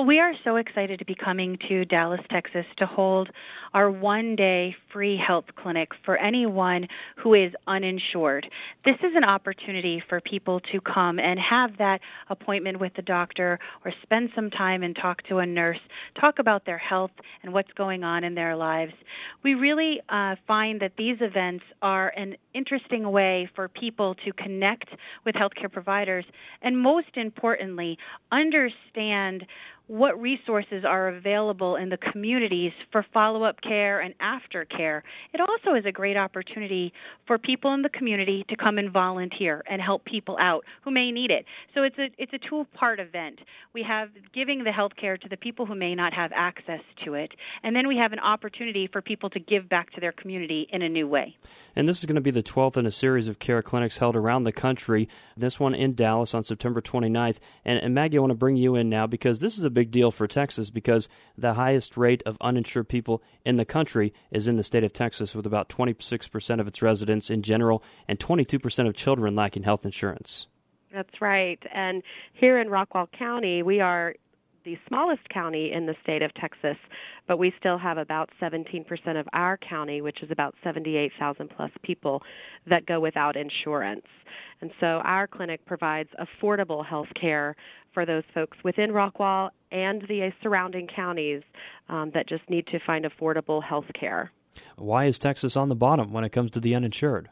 Well, we are so excited to be coming to Dallas, Texas to hold our one-day free health clinic for anyone who is uninsured. This is an opportunity for people to come and have that appointment with the doctor or spend some time and talk to a nurse, talk about their health and what's going on in their lives. We really find that these events are an interesting way for people to connect with healthcare providers and, most importantly, understand what resources are available in the communities for follow-up care and aftercare. It also is a great opportunity for people in the community to come and volunteer and help people out who may need it. So it's a two-part event. We have giving the health care to the people who may not have access to it, and then we have an opportunity for people to give back to their community in a new way. And this is going to be the 12th in a series of care clinics held around the country, this one in Dallas on September 29th. And Maggie, I want to bring you in now because this is a big deal for Texas because the highest rate of uninsured people in the country is in the state of Texas, with about 26% of its residents in general and 22% of children lacking health insurance. That's right. And here in Rockwall County, we are the smallest county in the state of Texas, but we still have about 17% of our county, which is about 78,000 plus people, that go without insurance. And so our clinic provides affordable health care for those folks within Rockwall and the surrounding counties that just need to find affordable health care. Why is Texas on the bottom when it comes to the uninsured?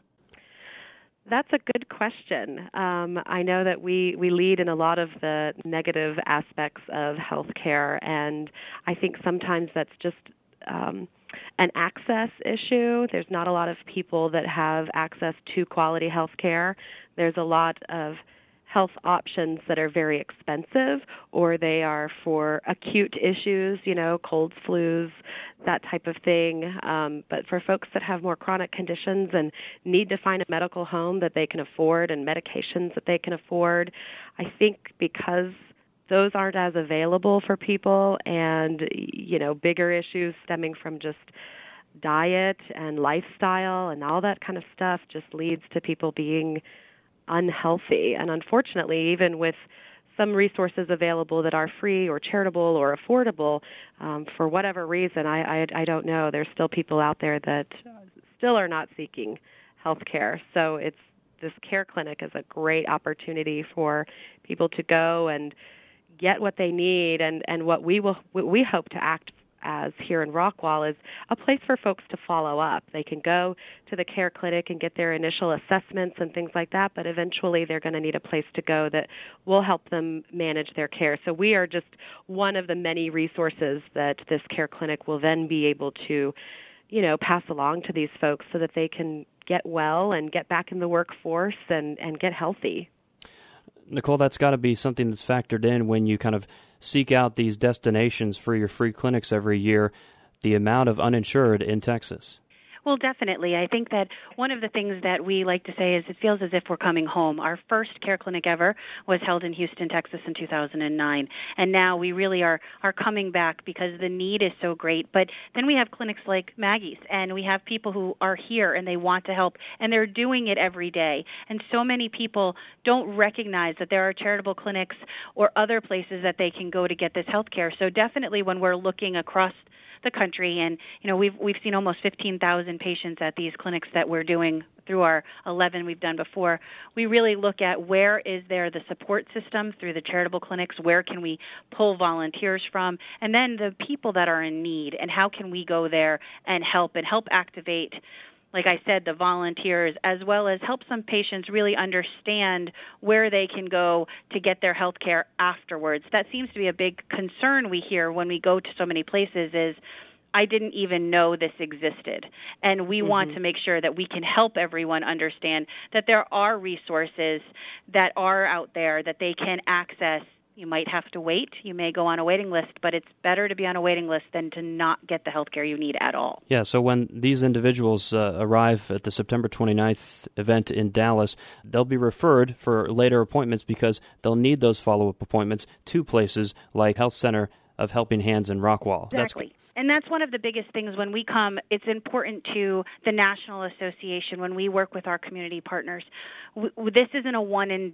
That's a good question. I know that we lead in a lot of the negative aspects of healthcare, and I think sometimes that's just an access issue. There's not a lot of people that have access to quality health care. There's a lot of health options that are very expensive, or they are for acute issues, colds, flus, that type of thing. But for folks that have more chronic conditions and need to find a medical home that they can afford and medications that they can afford, I think because those aren't as available for people and, bigger issues stemming from just diet and lifestyle and all that kind of stuff just leads to people being unhealthy. And unfortunately, even with some resources available that are free or charitable or affordable, for whatever reason, I don't know, there's still people out there that still are not seeking health care. So this care clinic is a great opportunity for people to go and get what they need, and what we hope to act as here in Rockwall is a place for folks to follow up. They can go to the care clinic and get their initial assessments and things like that, but eventually they're going to need a place to go that will help them manage their care. So we are just one of the many resources that this care clinic will then be able to, pass along to these folks so that they can get well and get back in the workforce and get healthy. Nicole, that's got to be something that's factored in when you kind of seek out these destinations for your free clinics every year, the amount of uninsured in Texas. Well, definitely. I think that one of the things that we like to say is it feels as if we're coming home. Our first care clinic ever was held in Houston, Texas in 2009. And now we really are coming back because the need is so great. But then we have clinics like Maggie's, and we have people who are here and they want to help, and they're doing it every day. And so many people don't recognize that there are charitable clinics or other places that they can go to get this health care. So definitely when we're looking across the country, and we've seen almost 15,000 patients at these clinics that we're doing through our 11 we've done before. We really look at where is there the support system through the charitable clinics, where can we pull volunteers from, and then the people that are in need, and how can we go there and help activate, like I said, the volunteers, as well as help some patients really understand where they can go to get their health care afterwards. That seems to be a big concern we hear when we go to so many places is, I didn't even know this existed. And we want to make sure that we can help everyone understand that there are resources that are out there that they can access. You might have to wait. You may go on a waiting list, but it's better to be on a waiting list than to not get the health care you need at all. Yeah, so when these individuals arrive at the September 29th event in Dallas, they'll be referred for later appointments because they'll need those follow-up appointments to places like Health Center of Helping Hands in Rockwall. Exactly. And that's one of the biggest things when we come. It's important to the National Association when we work with our community partners. This isn't a one-and-done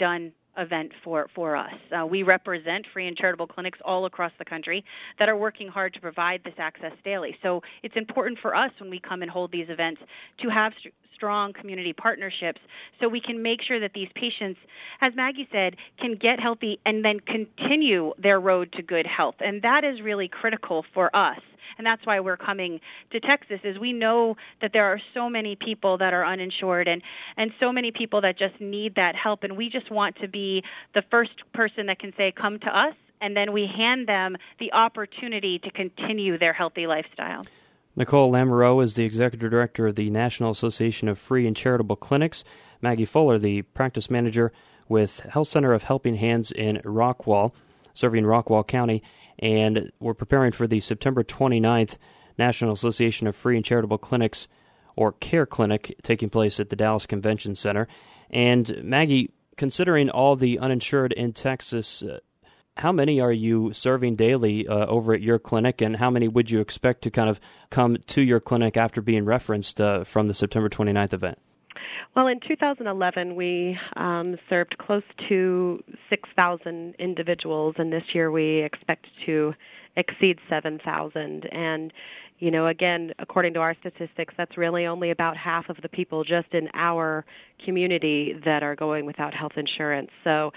event for us. We represent free and charitable clinics all across the country that are working hard to provide this access daily. So it's important for us when we come and hold these events to have strong community partnerships so we can make sure that these patients, as Maggie said, can get healthy and then continue their road to good health. And that is really critical for us. And that's why we're coming to Texas, is we know that there are so many people that are uninsured and so many people that just need that help. And we just want to be the first person that can say, come to us, and then we hand them the opportunity to continue their healthy lifestyle. Nicole Lamoureux is the Executive Director of the National Association of Free and Charitable Clinics. Maggie Fuller, the Practice Manager with Health Center of Helping Hands in Rockwall, serving Rockwall County. And we're preparing for the September 29th National Association of Free and Charitable Clinics, or CARE Clinic, taking place at the Dallas Convention Center. And Maggie, considering all the uninsured in Texas, how many are you serving daily over at your clinic, and how many would you expect to kind of come to your clinic after being referenced from the September 29th event? Well, in 2011, we served close to 6,000 individuals, and this year we expect to exceed 7,000. And, you know, again, according to our statistics, that's really only about half of the people just in our community that are going without health insurance. So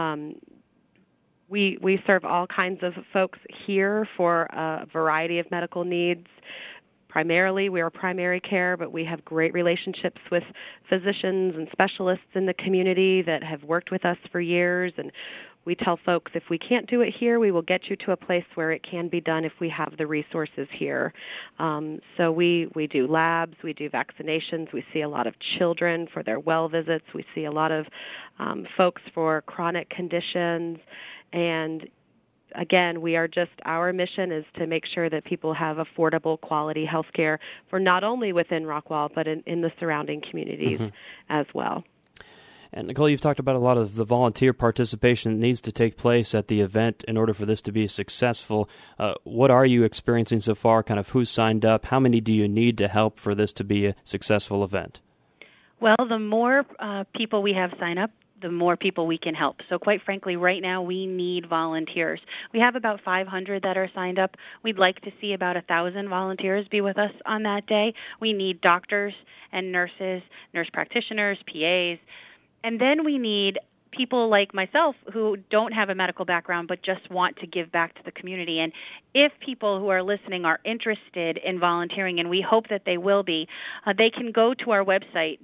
we serve all kinds of folks here for a variety of medical needs. Primarily, we are primary care, but we have great relationships with physicians and specialists in the community that have worked with us for years. And we tell folks, if we can't do it here, we will get you to a place where it can be done if we have the resources here. So we do labs, we do vaccinations, we see a lot of children for their well visits, we see a lot of folks for chronic conditions. And again, our mission is to make sure that people have affordable, quality health care for not only within Rockwall, but in the surrounding communities as well. And Nicole, you've talked about a lot of the volunteer participation that needs to take place at the event in order for this to be successful. What are you experiencing so far? Kind of who's signed up? How many do you need to help for this to be a successful event? Well, the more people we have sign up, the more people we can help. So quite frankly, right now we need volunteers. We have about 500 that are signed up. We'd like to see about 1,000 volunteers be with us on that day. We need doctors and nurses, nurse practitioners, PAs, and then we need people like myself who don't have a medical background but just want to give back to the community. And if people who are listening are interested in volunteering, and we hope that they will be, they can go to our website,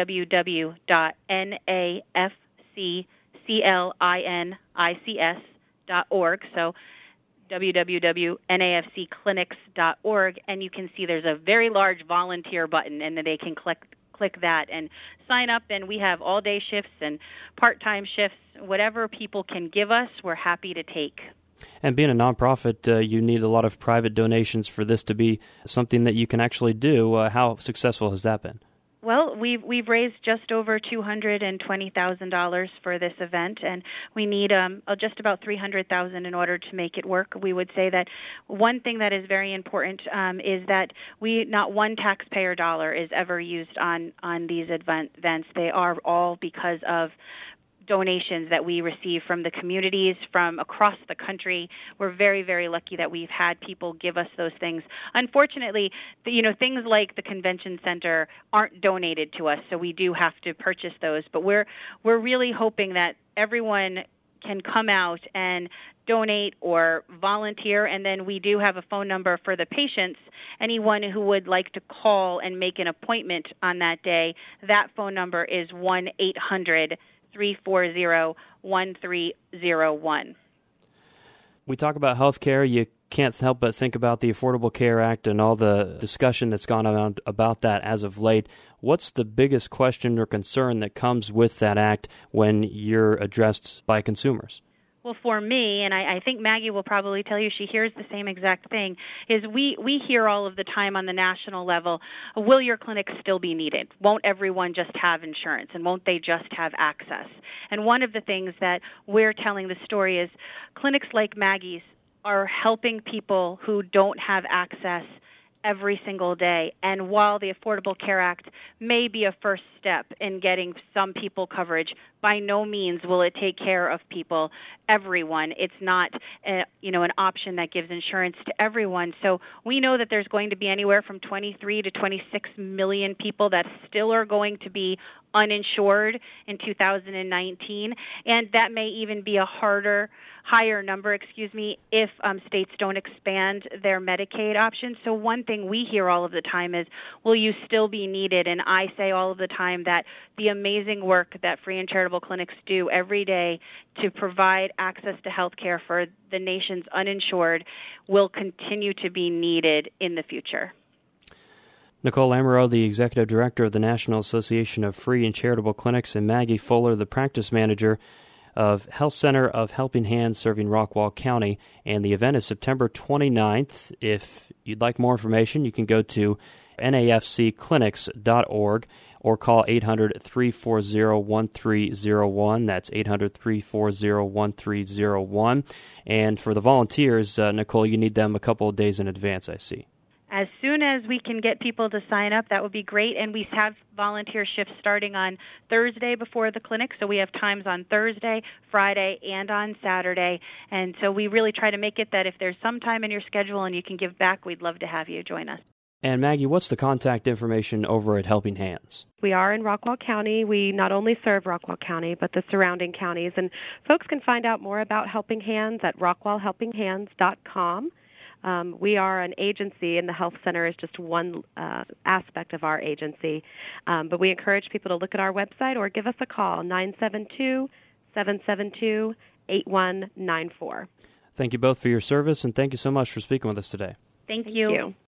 www.nafcclinics.org, so www.nafcclinics.org, and you can see there's a very large volunteer button, and then they can click that and sign up. And we have all-day shifts and part-time shifts. Whatever people can give us, we're happy to take. And being a nonprofit, you need a lot of private donations for this to be something that you can actually do. How successful has that been? Well, we've raised just over $220,000 for this event, and we need just about $300,000 in order to make it work. We would say that one thing that is very important is that not one taxpayer dollar is ever used on these events. They are all because of donations that we receive from the communities from across the country. We're very, very lucky that we've had people give us those things. Unfortunately, things like the convention center aren't donated to us, so we do have to purchase those. But we're really hoping that everyone can come out and donate or volunteer, and then we do have a phone number for the patients. Anyone who would like to call and make an appointment on that day, that phone number is 1-800-340-1301. We talk about health care. You can't help but think about the Affordable Care Act and all the discussion that's gone around about that as of late. What's the biggest question or concern that comes with that act when you're addressed by consumers? Well, for me, and I think Maggie will probably tell you she hears the same exact thing, is we hear all of the time on the national level, will your clinic still be needed? Won't everyone just have insurance? And won't they just have access? And one of the things that we're telling the story is clinics like Maggie's are helping people who don't have access every single day. And while the Affordable Care Act may be a first step in getting some people coverage, by no means will it take care of people, everyone. It's not, an option that gives insurance to everyone. So we know that there's going to be anywhere from 23 to 26 million people that still are going to be uninsured in 2019, and that may even be a higher number, if states don't expand their Medicaid options. So one thing we hear all of the time is, will you still be needed? And I say all of the time that the amazing work that free and charitable clinics do every day to provide access to health care for the nation's uninsured will continue to be needed in the future. Nicole Lamoureux, the Executive Director of the National Association of Free and Charitable Clinics, and Maggie Fuller, the Practice Manager of Health Center of Helping Hands serving Rockwall County. And the event is September 29th. If you'd like more information, you can go to nafcclinics.org or call 800-340-1301. That's 800-340-1301. And for the volunteers, Nicole, you need them a couple of days in advance, I see. As soon as we can get people to sign up, that would be great. And we have volunteer shifts starting on Thursday before the clinic, so we have times on Thursday, Friday, and on Saturday. And so we really try to make it that if there's some time in your schedule and you can give back, we'd love to have you join us. And Maggie, what's the contact information over at Helping Hands? We are in Rockwall County. We not only serve Rockwall County, but the surrounding counties. And folks can find out more about Helping Hands at rockwallhelpinghands.com. We are an agency, and the Health Center is just one aspect of our agency. But we encourage people to look at our website or give us a call, 972-772-8194. Thank you both for your service, and thank you so much for speaking with us today. Thank you.